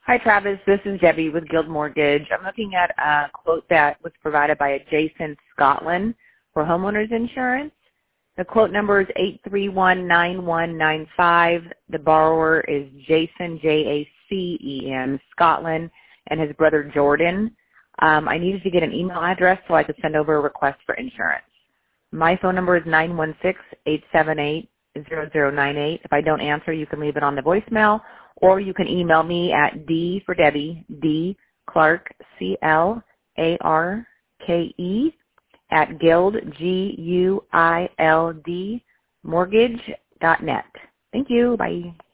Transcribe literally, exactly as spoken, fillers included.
Hi, Travis. This is Debbie with Guild Mortgage. I'm looking at a quote that was provided by Jason Scotland for homeowners insurance. The quote number is eight three one nine one nine five. The borrower is Jason, J A C E N, Scotland, and his brother Jordan. Um, I needed to get an email address so I could send over a request for insurance. My phone number is nine one six, eight seven eight, zero zero nine eight. If I don't answer, you can leave it on the voicemail, or you can email me at D for Debbie, D Clark, C L A R K E, at Guild, G U I L D, mortgage dot net. Thank you. Bye.